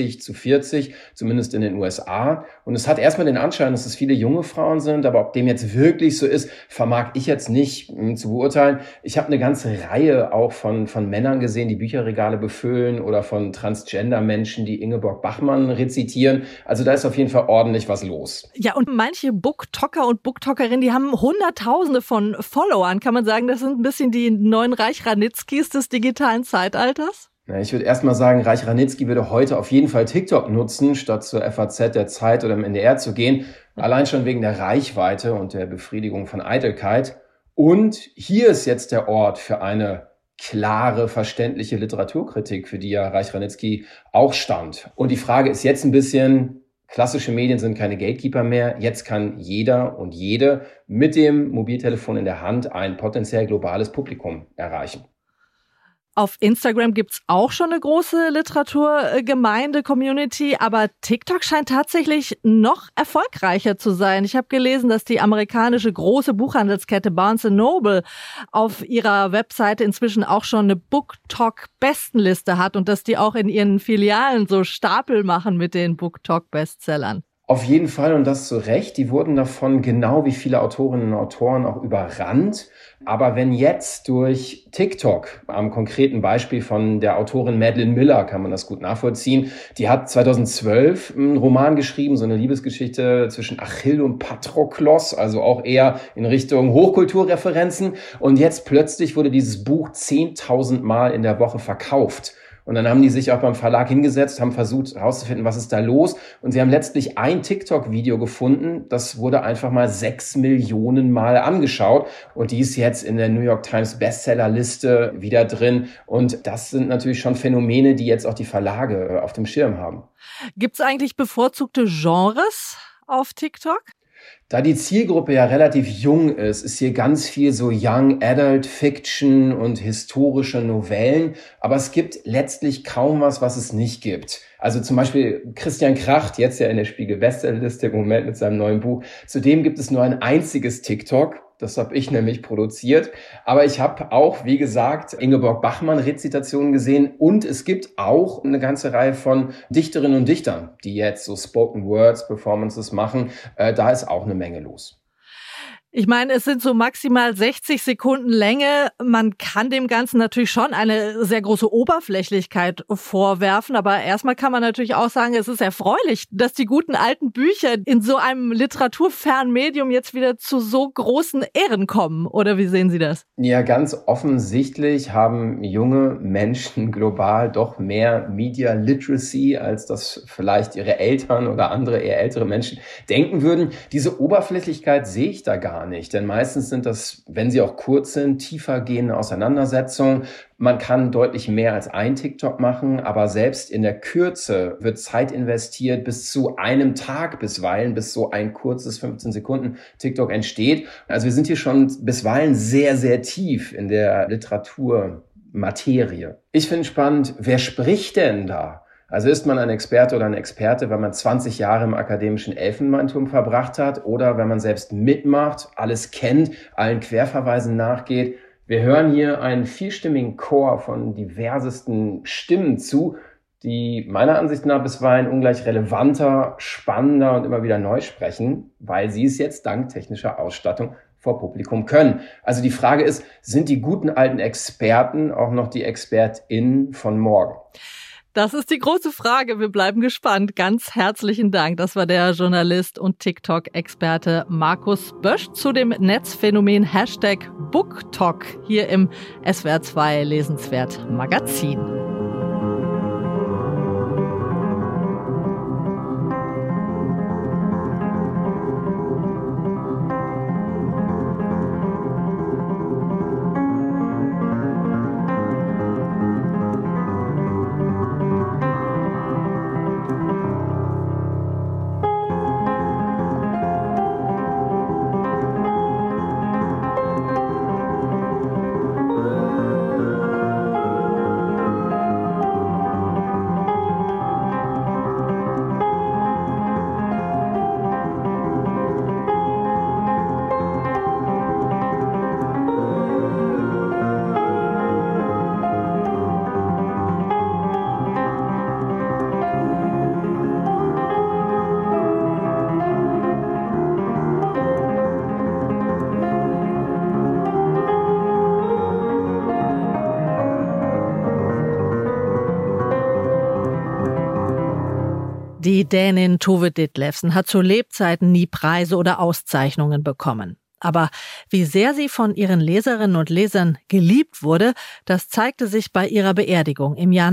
60-40, zumindest in den USA. Und es hat erstmal den Anschein, dass es viele junge Frauen sind, aber ob dem jetzt wirklich so ist, vermag ich jetzt nicht zu beurteilen. Ich habe eine ganze Reihe auch von Männern gesehen, die Bücherregale befüllen oder von Transgender-Menschen, die Ingeborg Bachmann rezitieren. Also da ist auf jeden Fall ordentlich was los. Ja, und manche BookToker und BookTokerinnen, die haben Hunderttausende von Followern. Kann man sagen, das sind ein bisschen die neuen Reich-Ranitzkis des digitalen Zeitalters? Ja, ich würde erstmal sagen, Reich Ranitzky würde heute auf jeden Fall TikTok nutzen, statt zur FAZ, der Zeit oder im NDR zu gehen. Allein schon wegen der Reichweite und der Befriedigung von Eitelkeit. Und hier ist jetzt der Ort für eine klare, verständliche Literaturkritik, für die ja Reich Ranitzky auch stand. Und die Frage ist jetzt ein bisschen, klassische Medien sind keine Gatekeeper mehr. Jetzt kann jeder und jede mit dem Mobiltelefon in der Hand ein potenziell globales Publikum erreichen. Auf Instagram gibt's auch schon eine große Literaturgemeinde, Community, aber TikTok scheint tatsächlich noch erfolgreicher zu sein. Ich habe gelesen, dass die amerikanische große Buchhandelskette Barnes & Noble auf ihrer Webseite inzwischen auch schon eine BookTok-Bestenliste hat und dass die auch in ihren Filialen so Stapel machen mit den BookTok-Bestsellern. Auf jeden Fall, und das zu Recht. Die wurden davon genau wie viele Autorinnen und Autoren auch überrannt. Aber wenn jetzt durch TikTok, am konkreten Beispiel von der Autorin Madeline Miller kann man das gut nachvollziehen, die hat 2012 einen Roman geschrieben, so eine Liebesgeschichte zwischen Achill und Patroklos, also auch eher in Richtung Hochkulturreferenzen. Und jetzt plötzlich wurde dieses Buch 10.000 Mal in der Woche verkauft. Und dann haben die sich auch beim Verlag hingesetzt, haben versucht herauszufinden, was ist da los. Und sie haben letztlich ein TikTok-Video gefunden, das wurde einfach mal 6 Millionen Mal angeschaut. Und die ist jetzt in der New York Times Bestsellerliste wieder drin. Und das sind natürlich schon Phänomene, die jetzt auch die Verlage auf dem Schirm haben. Gibt es eigentlich bevorzugte Genres auf TikTok? Da die Zielgruppe ja relativ jung ist hier ganz viel so Young Adult Fiction und historische Novellen, aber es gibt letztlich kaum was es nicht gibt. Also zum Beispiel Christian Kracht, jetzt ja in der Spiegel-Bestsellerliste im Moment mit seinem neuen Buch. Zudem gibt es nur ein einziges TikTok. Das habe ich nämlich produziert. Aber ich habe auch, wie gesagt, Ingeborg Bachmann-Rezitationen gesehen. Und es gibt auch eine ganze Reihe von Dichterinnen und Dichtern, die jetzt so Spoken Words Performances machen. Da ist auch eine Menge los. Ich meine, es sind so maximal 60 Sekunden Länge. Man kann dem Ganzen natürlich schon eine sehr große Oberflächlichkeit vorwerfen. Aber erstmal kann man natürlich auch sagen, es ist erfreulich, dass die guten alten Bücher in so einem literaturfernen Medium jetzt wieder zu so großen Ehren kommen. Oder wie sehen Sie das? Ja, ganz offensichtlich haben junge Menschen global doch mehr Media Literacy, als das vielleicht ihre Eltern oder andere eher ältere Menschen denken würden. Diese Oberflächlichkeit sehe ich da gar nicht, denn meistens sind das, wenn sie auch kurz sind, tiefergehende Auseinandersetzungen. Man kann deutlich mehr als ein TikTok machen, aber selbst in der Kürze wird Zeit investiert bis zu einem Tag bisweilen, bis so ein kurzes 15 Sekunden TikTok entsteht. Also wir sind hier schon bisweilen sehr, sehr tief in der Literaturmaterie. Ich finde spannend, wer spricht denn da? Also ist man ein Experte oder eine Experte, wenn man 20 Jahre im akademischen Elfenbeinturm verbracht hat oder wenn man selbst mitmacht, alles kennt, allen Querverweisen nachgeht. Wir hören hier einen vielstimmigen Chor von diversesten Stimmen zu, die meiner Ansicht nach bisweilen ungleich relevanter, spannender und immer wieder neu sprechen, weil sie es jetzt dank technischer Ausstattung vor Publikum können. Also die Frage ist, sind die guten alten Experten auch noch die ExpertInnen von morgen? Das ist die große Frage. Wir bleiben gespannt. Ganz herzlichen Dank. Das war der Journalist und TikTok-Experte Markus Bösch zu dem Netzphänomen #BookTok hier im SWR2 Lesenswert Magazin. Die Dänin Tove Ditlevsen hat zu Lebzeiten nie Preise oder Auszeichnungen bekommen. Aber wie sehr sie von ihren Leserinnen und Lesern geliebt wurde, das zeigte sich bei ihrer Beerdigung im Jahr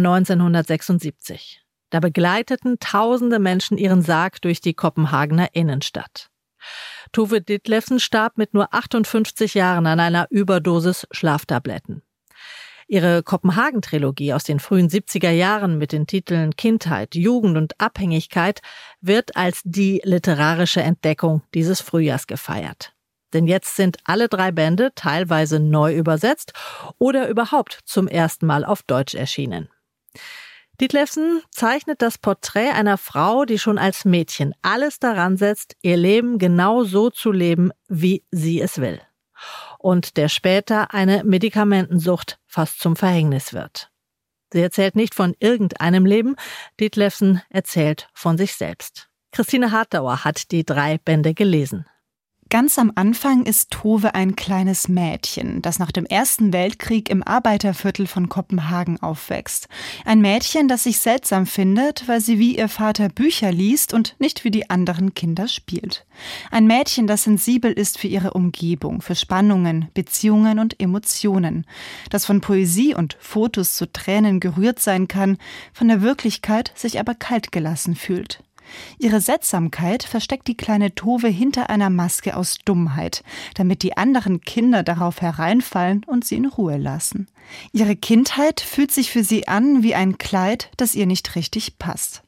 1976. Da begleiteten tausende Menschen ihren Sarg durch die Kopenhagener Innenstadt. Tove Ditlevsen starb mit nur 58 Jahren an einer Überdosis Schlaftabletten. Ihre Kopenhagen-Trilogie aus den frühen 70er Jahren mit den Titeln Kindheit, Jugend und Abhängigkeit wird als die literarische Entdeckung dieses Frühjahrs gefeiert. Denn jetzt sind alle 3 Bände teilweise neu übersetzt oder überhaupt zum ersten Mal auf Deutsch erschienen. Ditlevsen zeichnet das Porträt einer Frau, die schon als Mädchen alles daran setzt, ihr Leben genau so zu leben, wie sie es will. Und der später eine Medikamentensucht fast zum Verhängnis wird. Sie erzählt nicht von irgendeinem Leben, Ditlevsen erzählt von sich selbst. Christine Hartauer hat die 3 Bände gelesen. Ganz am Anfang ist Tove ein kleines Mädchen, das nach dem Ersten Weltkrieg im Arbeiterviertel von Kopenhagen aufwächst. Ein Mädchen, das sich seltsam findet, weil sie wie ihr Vater Bücher liest und nicht wie die anderen Kinder spielt. Ein Mädchen, das sensibel ist für ihre Umgebung, für Spannungen, Beziehungen und Emotionen. Das von Poesie und Fotos zu Tränen gerührt sein kann, von der Wirklichkeit sich aber kalt gelassen fühlt. Ihre Seltsamkeit versteckt die kleine Tove hinter einer Maske aus Dummheit, damit die anderen Kinder darauf hereinfallen und sie in Ruhe lassen. Ihre Kindheit fühlt sich für sie an wie ein Kleid, das ihr nicht richtig passt.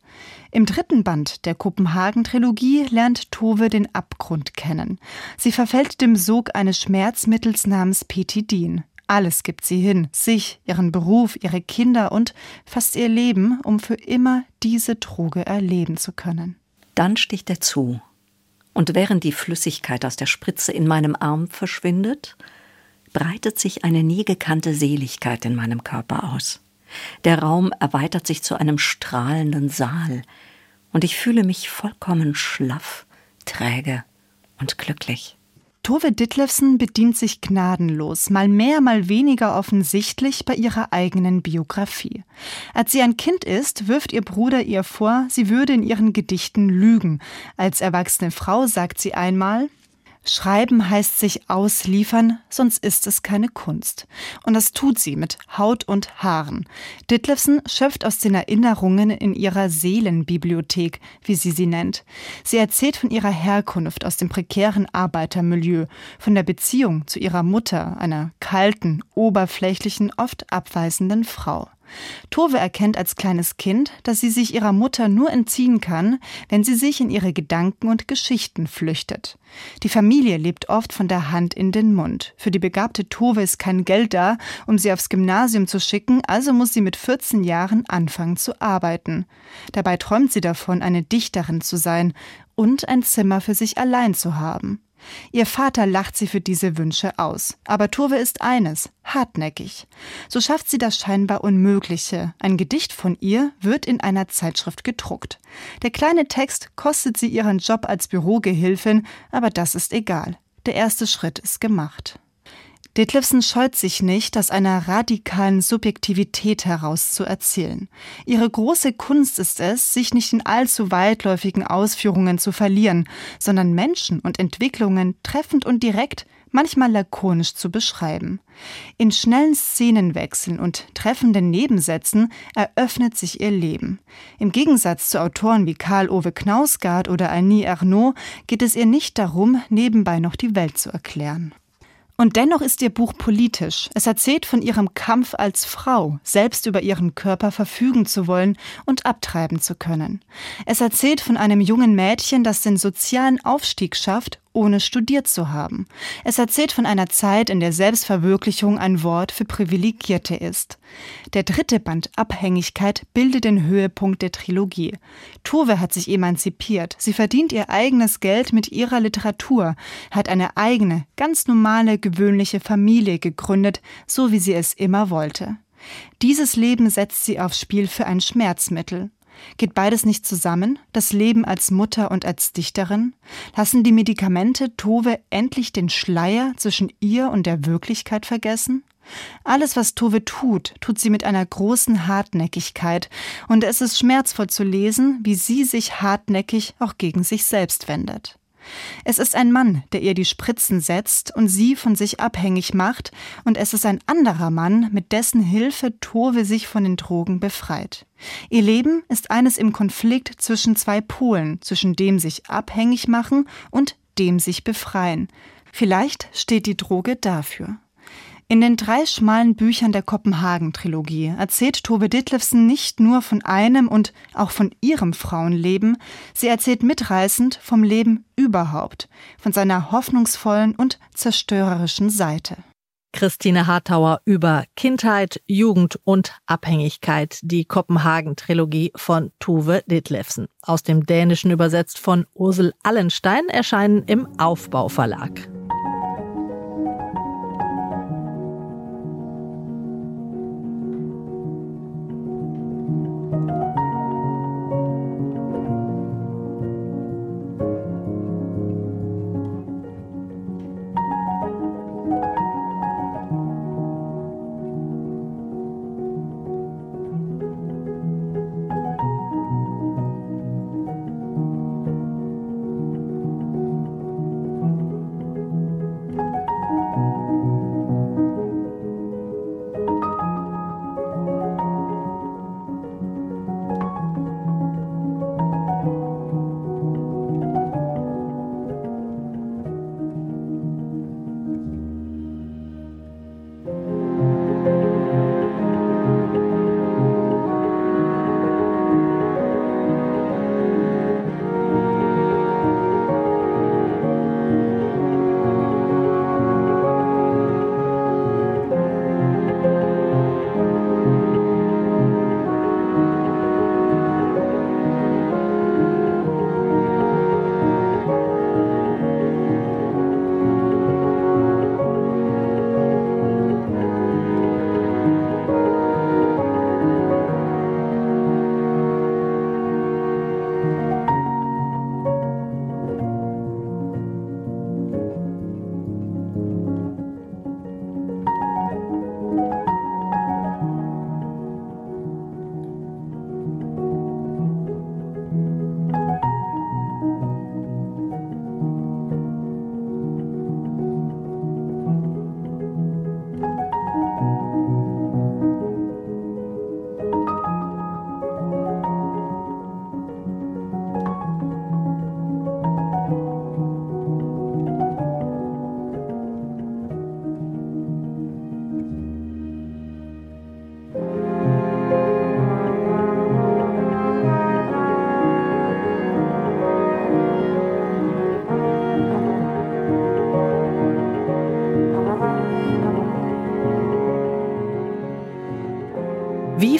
Im 3. Band der Kopenhagen-Trilogie lernt Tove den Abgrund kennen. Sie verfällt dem Sog eines Schmerzmittels namens Petidin. Alles gibt sie hin, sich, ihren Beruf, ihre Kinder und fast ihr Leben, um für immer diese Droge erleben zu können. Dann sticht er zu. Und während die Flüssigkeit aus der Spritze in meinem Arm verschwindet, breitet sich eine nie gekannte Seligkeit in meinem Körper aus. Der Raum erweitert sich zu einem strahlenden Saal und ich fühle mich vollkommen schlaff, träge und glücklich. Tove Ditlevsen bedient sich gnadenlos, mal mehr, mal weniger offensichtlich bei ihrer eigenen Biografie. Als sie ein Kind ist, wirft ihr Bruder ihr vor, sie würde in ihren Gedichten lügen. Als erwachsene Frau sagt sie einmal: Schreiben heißt sich ausliefern, sonst ist es keine Kunst. Und das tut sie mit Haut und Haaren. Ditlevsen schöpft aus den Erinnerungen in ihrer Seelenbibliothek, wie sie nennt. Sie erzählt von ihrer Herkunft aus dem prekären Arbeitermilieu, von der Beziehung zu ihrer Mutter, einer kalten, oberflächlichen, oft abweisenden Frau. Tove erkennt als kleines Kind, dass sie sich ihrer Mutter nur entziehen kann, wenn sie sich in ihre Gedanken und Geschichten flüchtet. Die Familie lebt oft von der Hand in den Mund. Für die begabte Tove ist kein Geld da, um sie aufs Gymnasium zu schicken, also muss sie mit 14 Jahren anfangen zu arbeiten. Dabei träumt sie davon, eine Dichterin zu sein und ein Zimmer für sich allein zu haben. Ihr Vater lacht sie für diese Wünsche aus. Aber Tove ist eines: hartnäckig. So schafft sie das scheinbar Unmögliche. Ein Gedicht von ihr wird in einer Zeitschrift gedruckt. Der kleine Text kostet sie ihren Job als Bürogehilfin, aber das ist egal. Der erste Schritt ist gemacht. Ditlevsen scheut sich nicht, aus einer radikalen Subjektivität heraus zu erzählen. Ihre große Kunst ist es, sich nicht in allzu weitläufigen Ausführungen zu verlieren, sondern Menschen und Entwicklungen treffend und direkt, manchmal lakonisch zu beschreiben. In schnellen Szenenwechseln und treffenden Nebensätzen eröffnet sich ihr Leben. Im Gegensatz zu Autoren wie Karl Ove Knausgard oder Annie Ernaux geht es ihr nicht darum, nebenbei noch die Welt zu erklären. Und dennoch ist ihr Buch politisch. Es erzählt von ihrem Kampf als Frau, selbst über ihren Körper verfügen zu wollen und abtreiben zu können. Es erzählt von einem jungen Mädchen, das den sozialen Aufstieg schafft, ohne studiert zu haben. Es erzählt von einer Zeit, in der Selbstverwirklichung ein Wort für Privilegierte ist. Der 3. Band Abhängigkeit bildet den Höhepunkt der Trilogie. Tove hat sich emanzipiert. Sie verdient ihr eigenes Geld mit ihrer Literatur, hat eine eigene, ganz normale, gewöhnliche Familie gegründet, so wie sie es immer wollte. Dieses Leben setzt sie aufs Spiel für ein Schmerzmittel. Geht beides nicht zusammen, das Leben als Mutter und als Dichterin? Lassen die Medikamente Tove endlich den Schleier zwischen ihr und der Wirklichkeit vergessen? Alles, was Tove tut, tut sie mit einer großen Hartnäckigkeit, und es ist schmerzvoll zu lesen, wie sie sich hartnäckig auch gegen sich selbst wendet. Es ist ein Mann, der ihr die Spritzen setzt und sie von sich abhängig macht, und es ist ein anderer Mann, mit dessen Hilfe Tove sich von den Drogen befreit. Ihr Leben ist eines im Konflikt zwischen zwei Polen, zwischen dem sich abhängig machen und dem sich befreien. Vielleicht steht die Droge dafür. In den 3 schmalen Büchern der Kopenhagen-Trilogie erzählt Tove Ditlevsen nicht nur von einem und auch von ihrem Frauenleben, sie erzählt mitreißend vom Leben überhaupt, von seiner hoffnungsvollen und zerstörerischen Seite. Christine Hartauer über Kindheit, Jugend und Abhängigkeit, die Kopenhagen-Trilogie von Tove Ditlevsen. Aus dem Dänischen übersetzt von Ursel Allenstein, erschienen im Aufbau Verlag.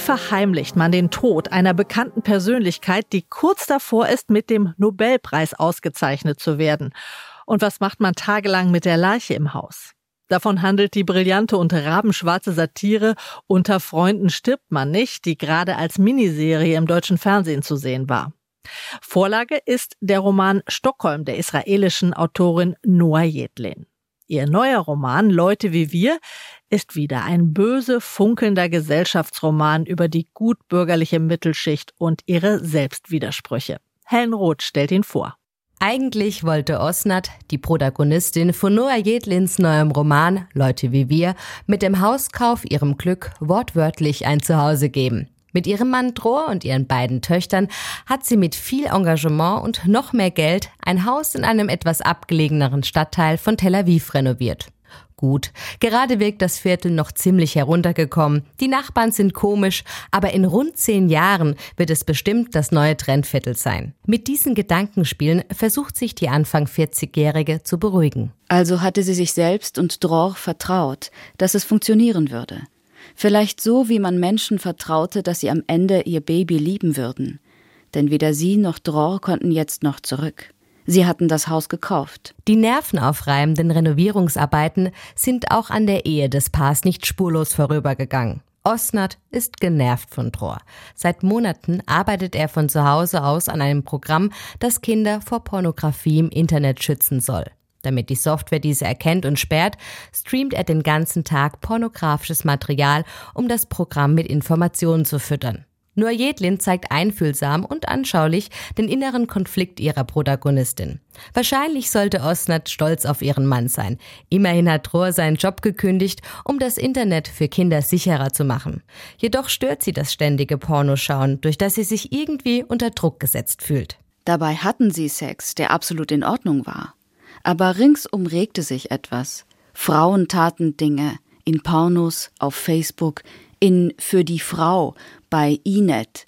verheimlicht man den Tod einer bekannten Persönlichkeit, die kurz davor ist, mit dem Nobelpreis ausgezeichnet zu werden? Und was macht man tagelang mit der Leiche im Haus? Davon handelt die brillante und rabenschwarze Satire Unter Freunden stirbt man nicht, die gerade als Miniserie im deutschen Fernsehen zu sehen war. Vorlage ist der Roman Stockholm der israelischen Autorin Noa Jedlin. Ihr neuer Roman Leute wie wir ist wieder ein böse, funkelnder Gesellschaftsroman über die gutbürgerliche Mittelschicht und ihre Selbstwidersprüche. Helen Roth stellt ihn vor. Eigentlich wollte Osnat, die Protagonistin von Noa Jedlins neuem Roman Leute wie wir, mit dem Hauskauf ihrem Glück wortwörtlich ein Zuhause geben. Mit ihrem Mann Dror und ihren beiden Töchtern hat sie mit viel Engagement und noch mehr Geld ein Haus in einem etwas abgelegeneren Stadtteil von Tel Aviv renoviert. Gut, gerade wirkt das Viertel noch ziemlich heruntergekommen. Die Nachbarn sind komisch, aber in rund 10 Jahren wird es bestimmt das neue Trendviertel sein. Mit diesen Gedankenspielen versucht sich die Anfang 40-Jährige zu beruhigen. Also hatte sie sich selbst und Dror vertraut, dass es funktionieren würde. Vielleicht so, wie man Menschen vertraute, dass sie am Ende ihr Baby lieben würden. Denn weder sie noch Dror konnten jetzt noch zurück. Sie hatten das Haus gekauft. Die nervenaufreibenden Renovierungsarbeiten sind auch an der Ehe des Paars nicht spurlos vorübergegangen. Osnat ist genervt von Dror. Seit Monaten arbeitet er von zu Hause aus an einem Programm, das Kinder vor Pornografie im Internet schützen soll. Damit die Software diese erkennt und sperrt, streamt er den ganzen Tag pornografisches Material, um das Programm mit Informationen zu füttern. Noa Jedlin zeigt einfühlsam und anschaulich den inneren Konflikt ihrer Protagonistin. Wahrscheinlich sollte Osnat stolz auf ihren Mann sein. Immerhin hat Dror seinen Job gekündigt, um das Internet für Kinder sicherer zu machen. Jedoch stört sie das ständige Pornoschauen, durch das sie sich irgendwie unter Druck gesetzt fühlt. Dabei hatten sie Sex, der absolut in Ordnung war. Aber ringsum regte sich etwas. Frauen taten Dinge, in Pornos, auf Facebook, in Für die Frau, bei Inet.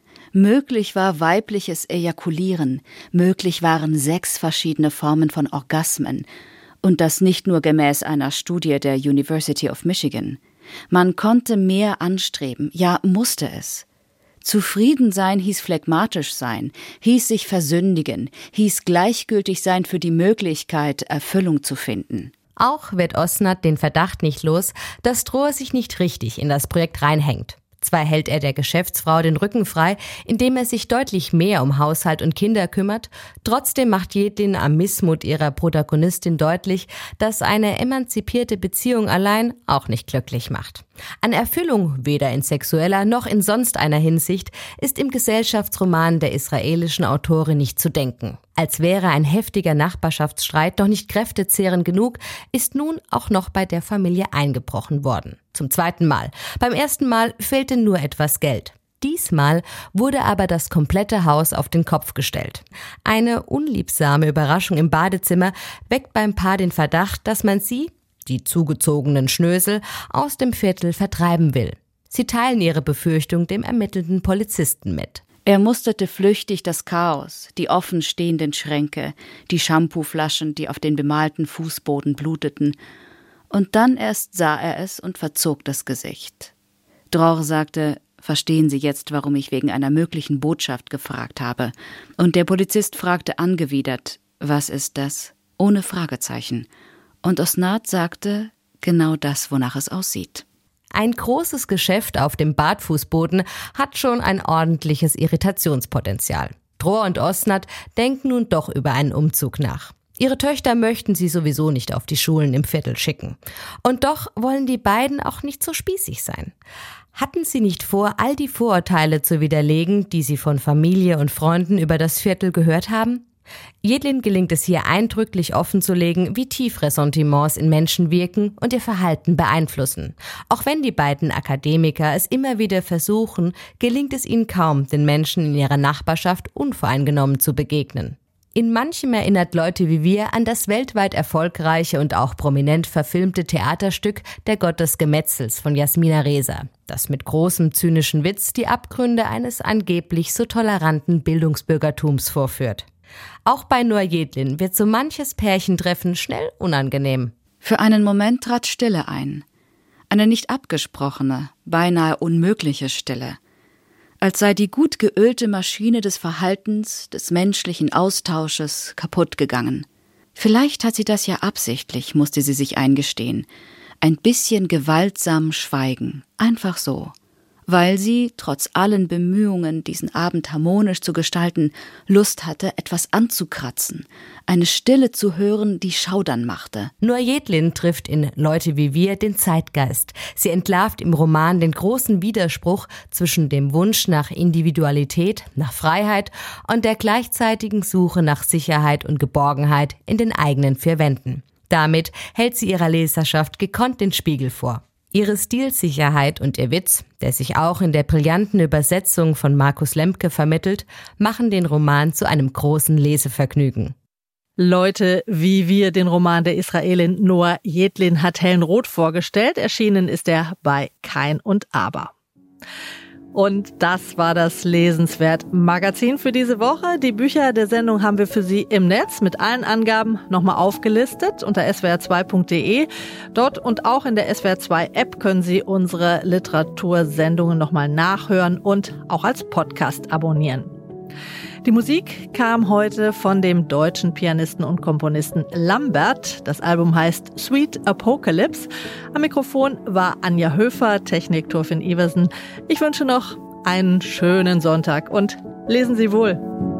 Möglich war weibliches Ejakulieren, möglich waren 6 verschiedene Formen von Orgasmen. Und das nicht nur gemäß einer Studie der University of Michigan. Man konnte mehr anstreben, ja, musste es. Zufrieden sein hieß phlegmatisch sein, hieß sich versündigen, hieß gleichgültig sein für die Möglichkeit, Erfüllung zu finden. Auch wird Osnat den Verdacht nicht los, dass Dror sich nicht richtig in das Projekt reinhängt. Zwar hält er der Geschäftsfrau den Rücken frei, indem er sich deutlich mehr um Haushalt und Kinder kümmert, trotzdem macht Jedlin am Missmut ihrer Protagonistin deutlich, dass eine emanzipierte Beziehung allein auch nicht glücklich macht. An Erfüllung, weder in sexueller noch in sonst einer Hinsicht, ist im Gesellschaftsroman der israelischen Autorin nicht zu denken. Als wäre ein heftiger Nachbarschaftsstreit noch nicht kräftezehrend genug, ist nun auch noch bei der Familie eingebrochen worden. Zum 2. Mal. Beim 1. Mal fehlte nur etwas Geld. Diesmal wurde aber das komplette Haus auf den Kopf gestellt. Eine unliebsame Überraschung im Badezimmer weckt beim Paar den Verdacht, dass man sie, die zugezogenen Schnösel, aus dem Viertel vertreiben will. Sie teilen ihre Befürchtung dem ermittelnden Polizisten mit. Er musterte flüchtig das Chaos, die offenstehenden Schränke, die Shampooflaschen, die auf den bemalten Fußboden bluteten. Und dann erst sah er es und verzog das Gesicht. Dror sagte, verstehen Sie jetzt, warum ich wegen einer möglichen Botschaft gefragt habe? Und der Polizist fragte angewidert, was ist das? Ohne Fragezeichen. Und Osnat sagte, genau das, wonach es aussieht. Ein großes Geschäft auf dem Badfußboden hat schon ein ordentliches Irritationspotenzial. Dror und Osnat denken nun doch über einen Umzug nach. Ihre Töchter möchten sie sowieso nicht auf die Schulen im Viertel schicken. Und doch wollen die beiden auch nicht so spießig sein. Hatten sie nicht vor, all die Vorurteile zu widerlegen, die sie von Familie und Freunden über das Viertel gehört haben? Jedlin gelingt es hier eindrücklich offenzulegen, wie tief Ressentiments in Menschen wirken und ihr Verhalten beeinflussen. Auch wenn die beiden Akademiker es immer wieder versuchen, gelingt es ihnen kaum, den Menschen in ihrer Nachbarschaft unvoreingenommen zu begegnen. In manchem erinnert Leute wie wir an das weltweit erfolgreiche und auch prominent verfilmte Theaterstück Der Gott des Gemetzels von Jasmina Reza, das mit großem zynischen Witz die Abgründe eines angeblich so toleranten Bildungsbürgertums vorführt. Auch bei Noa Jedlin wird so manches Pärchentreffen schnell unangenehm. Für einen Moment trat Stille ein. Eine nicht abgesprochene, beinahe unmögliche Stille. Als sei die gut geölte Maschine des Verhaltens, des menschlichen Austausches kaputt gegangen. Vielleicht hat sie das ja absichtlich, musste sie sich eingestehen. Ein bisschen gewaltsam schweigen, einfach so. Weil sie, trotz allen Bemühungen, diesen Abend harmonisch zu gestalten, Lust hatte, etwas anzukratzen, eine Stille zu hören, die Schaudern machte. Noah Jedlin trifft in Leute wie wir den Zeitgeist. Sie entlarvt im Roman den großen Widerspruch zwischen dem Wunsch nach Individualität, nach Freiheit und der gleichzeitigen Suche nach Sicherheit und Geborgenheit in den eigenen vier Wänden. Damit hält sie ihrer Leserschaft gekonnt den Spiegel vor. Ihre Stilsicherheit und ihr Witz, der sich auch in der brillanten Übersetzung von Markus Lemke vermittelt, machen den Roman zu einem großen Lesevergnügen. Leute wie wir, den Roman der Israelin Noah Jedlin, hat Helen Roth vorgestellt. Erschienen ist er bei Kein und Aber. Und das war das Lesenswert-Magazin für diese Woche. Die Bücher der Sendung haben wir für Sie im Netz mit allen Angaben nochmal aufgelistet unter swr2.de. Dort und auch in der SWR2-App können Sie unsere Literatursendungen nochmal nachhören und auch als Podcast abonnieren. Die Musik kam heute von dem deutschen Pianisten und Komponisten Lambert. Das Album heißt Sweet Apocalypse. Am Mikrofon war Anja Höfer, Technik Thorfinn Iversen. Ich wünsche noch einen schönen Sonntag und lesen Sie wohl.